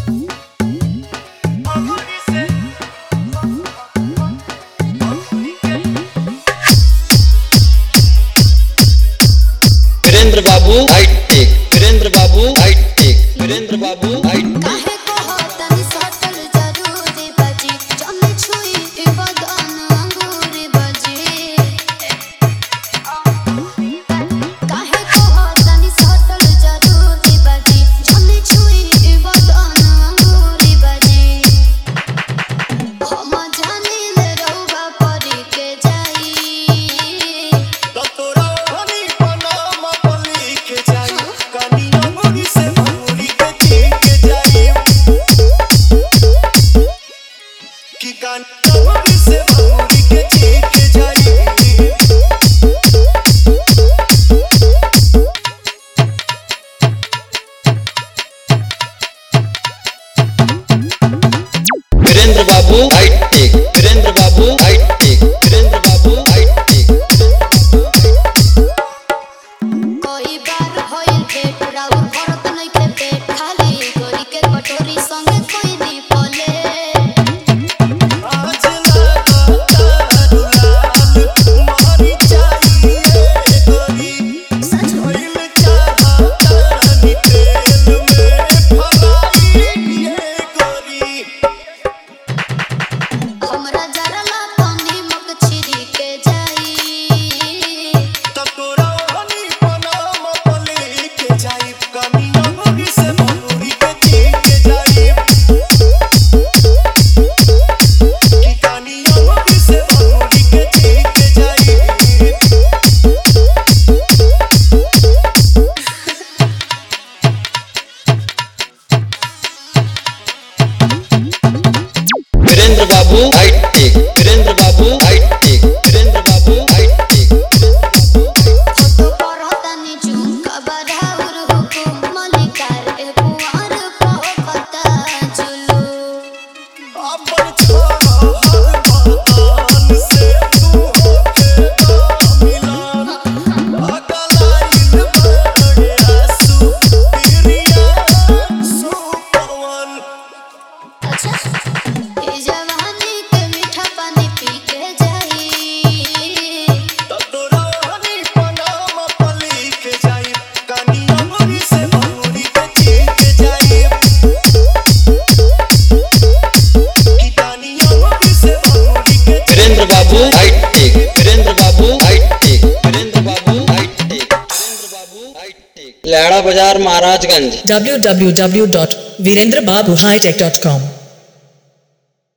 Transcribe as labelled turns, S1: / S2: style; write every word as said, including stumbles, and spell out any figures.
S1: वीरेंद्र बाबू हाईटेक, वीरेंद्र बाबू हाईटेक, वीरेंद्र बाबू हाईटेक। वीरेंद्र बाबू हाईटेक, वीरेंद्र बाबू हाईटेक, वीरेंद्र बाबू हाईटेक।
S2: कोई बार होइल पेट राउर भरत नहीं के पेट खाली गोरी के कटोरी संगे कोई दी बोले
S3: आज लगा दुलाल तुम्हारी चाहिए गोरी सच होइल चाहता नी तेल में फलाई ये गोरी
S2: हमरा जरा ला पानी मक छिरी के जाई
S3: तब तोरा हनी पनाम पले के जाई कनिया गोरी से भौरी के चीर के जाई की कनिया गोरी से भौरी के चीर के जाई।
S1: वीरेंद्र बाबू हाईटेक, वीरेंद्र बाबू हाईटेक, वीरेंद्र बाबू हाईटेक, वीरेंद्र बाबू हाईटेक।
S2: फोटो पर हतानी चुम कबराउर हुकुम मलिकार ए कुंवर को पता चलो
S3: अपन छोरा हर मकान से तू होके ना मिलान अगलाइल बड़े आंसू पिरिया सुपवन।
S2: अच्छा ए जवानी के मीठा पानी पी के जाई
S3: तब तोरा हनी पनाम पली के जाई कनिया गोरी से भौरी के चीर के जाई की कनिया गोरी से भौरी के
S1: वीरेंद्र बाबू हाईटेक, वीरेंद्र बाबू हाईटेक, वीरेंद्र बाबू हाईटेक, वीरेंद्र बाबू हाईटेक। लैड़ा बाजार Maharajganj.
S4: w w w dot virendra babu high tech dot com